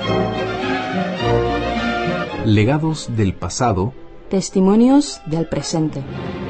Legados del pasado, testimonios del presente.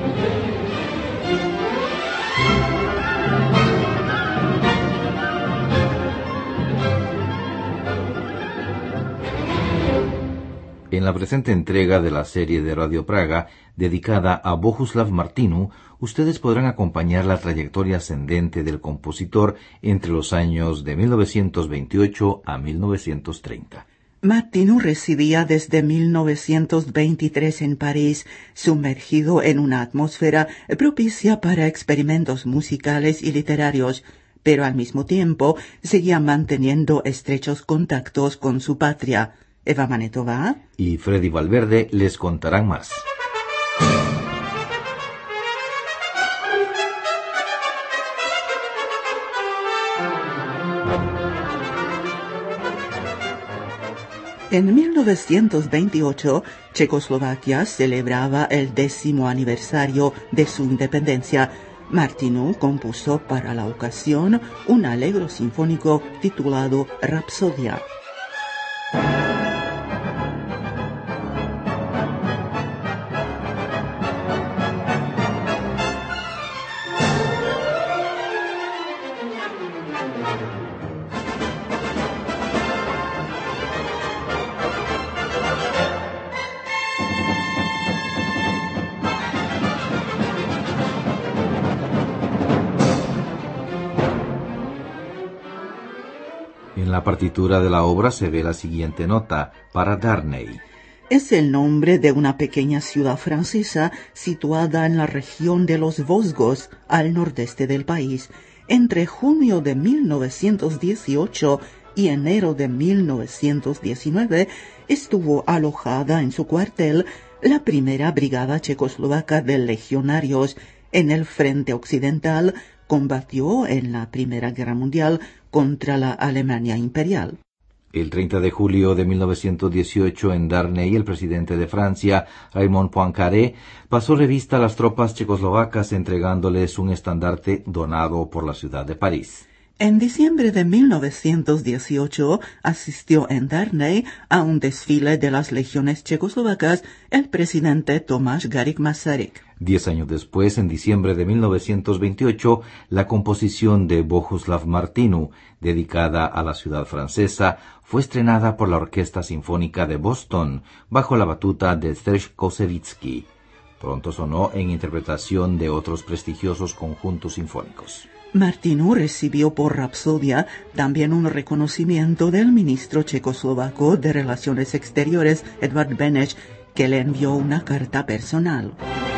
En la presente entrega de la serie de Radio Praga, dedicada a Bohuslav Martinu, ustedes podrán acompañar la trayectoria ascendente del compositor entre los años de 1928 a 1930. Martinu residía desde 1923 en París, sumergido en una atmósfera propicia para experimentos musicales y literarios, pero al mismo tiempo seguía manteniendo estrechos contactos con su patria. Eva Manetova y Freddy Valverde les contarán más. En 1928, Checoslovaquia celebraba el 10º aniversario de su independencia. Martinu compuso para la ocasión un allegro sinfónico titulado Rapsodia. En la partitura de la obra se ve la siguiente nota, para Darney. Es el nombre de una pequeña ciudad francesa situada en la región de los Vosgos, al nordeste del país. Entre junio de 1918 y enero de 1919 estuvo alojada en su cuartel la primera brigada checoslovaca de legionarios. En el frente occidental combatió en la Primera Guerra Mundial contra la Alemania imperial. El 30 de julio de 1918 en Darney, el presidente de Francia, Raymond Poincaré, pasó revista a las tropas checoslovacas entregándoles un estandarte donado por la ciudad de París. En diciembre de 1918 asistió en Darney a un desfile de las legiones checoslovacas el presidente Tomáš Garrigue-Masaryk. 10 años después, en diciembre de 1928, la composición de Bohuslav Martinu, dedicada a la ciudad francesa, fue estrenada por la Orquesta Sinfónica de Boston, bajo la batuta de Serge Koussevitzky. Pronto sonó en interpretación de otros prestigiosos conjuntos sinfónicos. Martinu recibió por Rapsodia también un reconocimiento del ministro checoslovaco de Relaciones Exteriores, Edvard Beneš, que le envió una carta personal.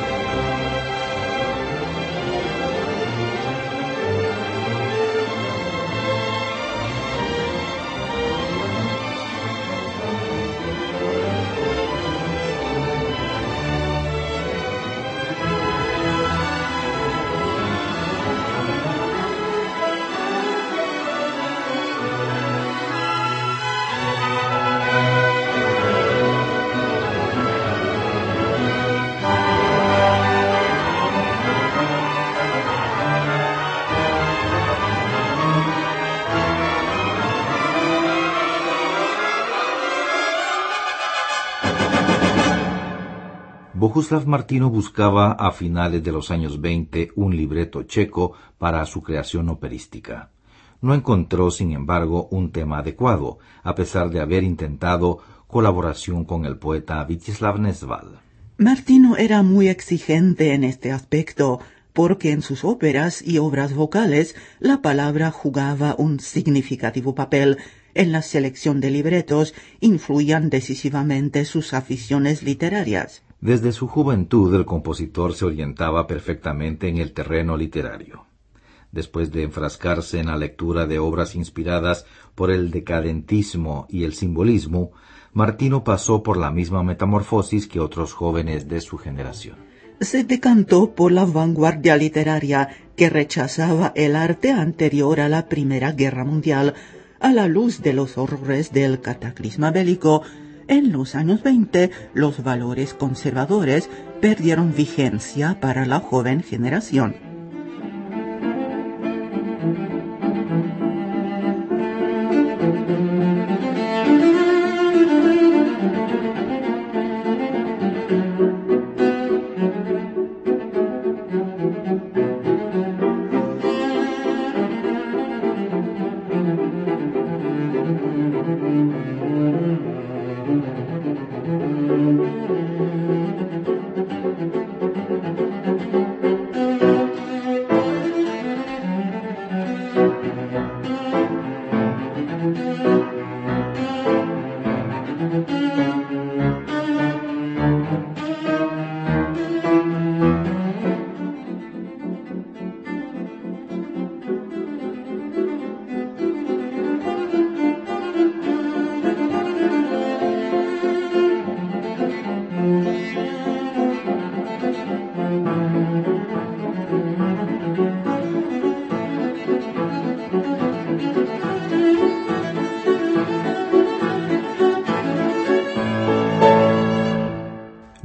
Bohuslav Martinu buscaba a finales de los años 20 un libreto checo para su creación operística. No encontró, sin embargo, un tema adecuado, a pesar de haber intentado colaboración con el poeta Vítězslav Nezval. Martinu era muy exigente en este aspecto, porque en sus óperas y obras vocales la palabra jugaba un significativo papel. En la selección de libretos influían decisivamente sus aficiones literarias. Desde su juventud el compositor se orientaba perfectamente en el terreno literario. Después de enfrascarse en la lectura de obras inspiradas por el decadentismo y el simbolismo, Martinu pasó por la misma metamorfosis que otros jóvenes de su generación. Se decantó por la vanguardia literaria que rechazaba el arte anterior a la Primera Guerra Mundial. A la luz de los horrores del cataclisma bélico, en los años 20 los valores conservadores perdieron vigencia para la joven generación.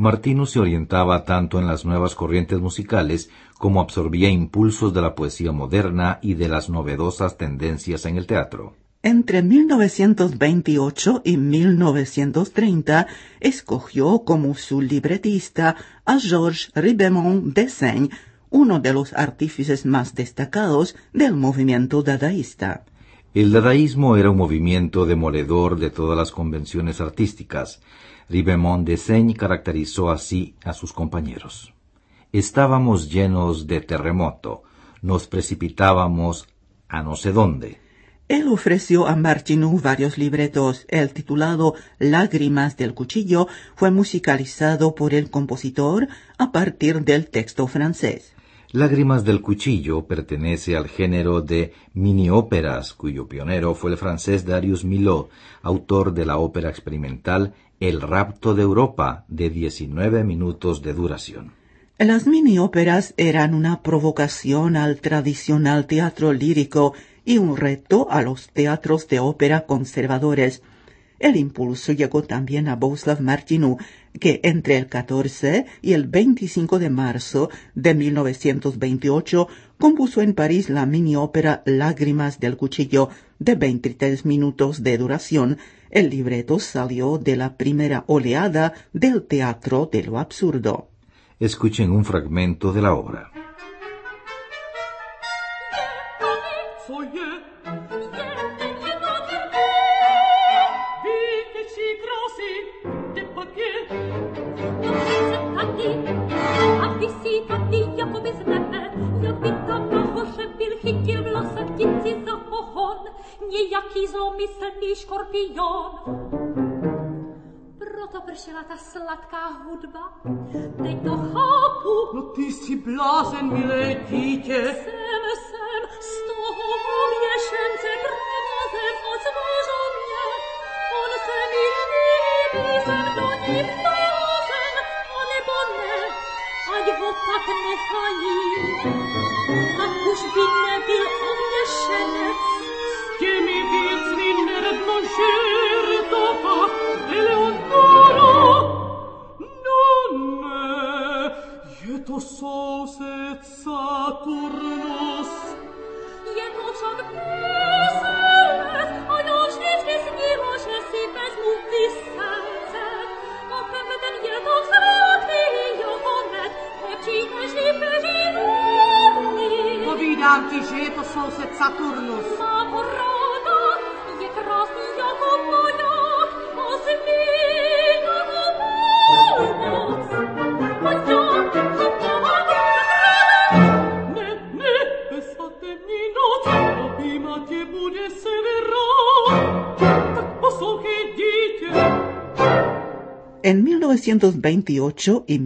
Martinu se orientaba tanto en las nuevas corrientes musicales como absorbía impulsos de la poesía moderna y de las novedosas tendencias en el teatro. Entre 1928 y 1930 escogió como su libretista a Georges Ribemont Dessaigne, uno de los artífices más destacados del movimiento dadaísta. El dadaísmo era un movimiento demoledor de todas las convenciones artísticas. Ribemont Dessaigne caracterizó así a sus compañeros. Estábamos llenos de terremoto, nos precipitábamos a no sé dónde. Él ofreció a Martinu varios libretos. El titulado Lágrimas del cuchillo fue musicalizado por el compositor a partir del texto francés. Lágrimas del cuchillo pertenece al género de mini-óperas, cuyo pionero fue el francés Darius Milhaud, autor de la ópera experimental El rapto de Europa, de 19 minutos de duración. Las mini-óperas eran una provocación al tradicional teatro lírico y un reto a los teatros de ópera conservadores. El impulso llegó también a Bohuslav Martinu, que entre el 14 y el 25 de marzo de 1928 compuso en París la mini-ópera Lágrimas del cuchillo, de 23 minutos de duración. El libreto salió de la primera oleada del teatro de lo absurdo. Escuchen un fragmento de la obra. Niejaki zlomyslný škorpion. Proto pršela ta sladká hudba. Teď to chápu. No ty jsi blázen, milé dítě. Jsem z toho měšence grázem odzvážo mě. On se mi líbí, jsem do ní vtázen, anebo ne, ať ho tak nechají. A už by nebyl oměšenec, těmi věcmi neradno žertova, Eleonora. No ne, je to soused Saturnus. je to však veselec, a já vždycky snila, že si vezmu vyselse. A ten je to sladký jako med, lepší než lípeží růdný. Povídám ti, že je to soused Saturnus. Mám ho ráda, je krásný jako voják, a zlý jako půlnoc. A já ho mám ráda. Ne, besatemní noc, objímat tě bude severa. Tak poslouchej, dítě. En 1928 y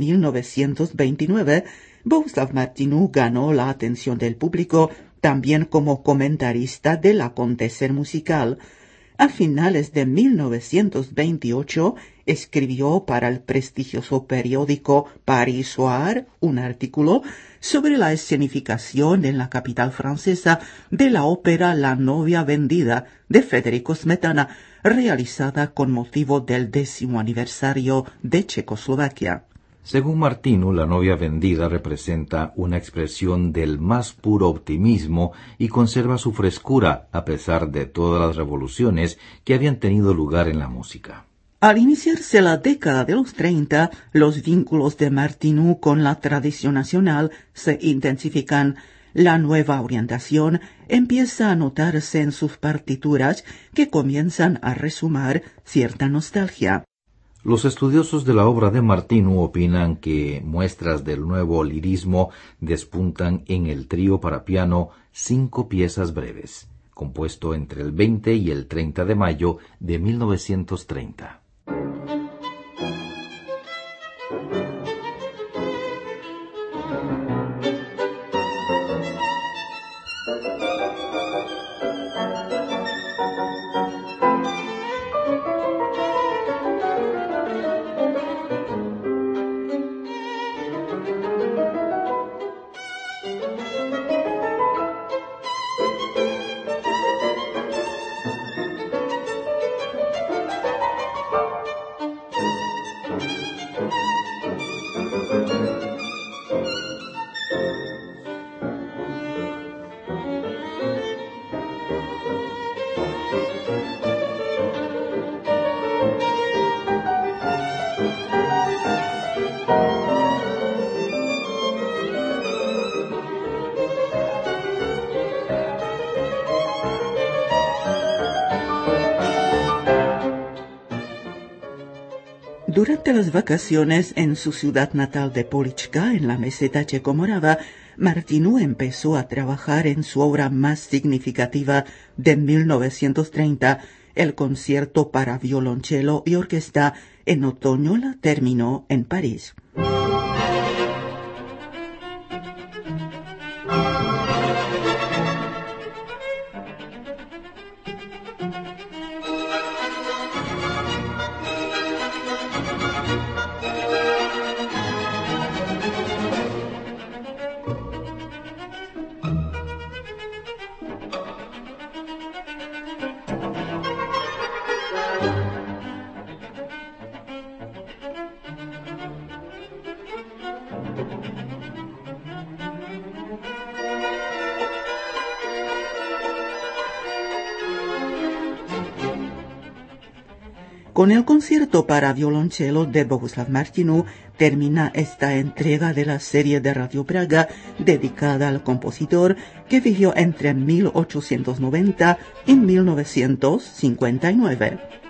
1929, Bohuslav Martinu ganó la atención del público también como comentarista del acontecer musical. A finales de 1928 escribió para el prestigioso periódico Paris Soir un artículo sobre la escenificación en la capital francesa de la ópera La novia vendida de Federico Smetana, realizada con motivo del 10º aniversario de Checoslovaquia. Según Martinu, La novia vendida representa una expresión del más puro optimismo y conserva su frescura a pesar de todas las revoluciones que habían tenido lugar en la música. Al iniciarse la década de los 30, los vínculos de Martinu con la tradición nacional se intensifican. La nueva orientación empieza a notarse en sus partituras, que comienzan a resumar cierta nostalgia. Los estudiosos de la obra de Martinu opinan que muestras del nuevo lirismo despuntan en el trío para piano 5 piezas breves, compuesto entre el 20 y el 30 de mayo de 1930. Durante las vacaciones en su ciudad natal de Polička, en la meseta checomorava, Martinů empezó a trabajar en su obra más significativa de 1930, el concierto para violonchelo y orquesta. En otoño la terminó en París. Con el concierto para violonchelo de Bohuslav Martinů termina esta entrega de la serie de Radio Praga dedicada al compositor que vivió entre 1890 y 1959.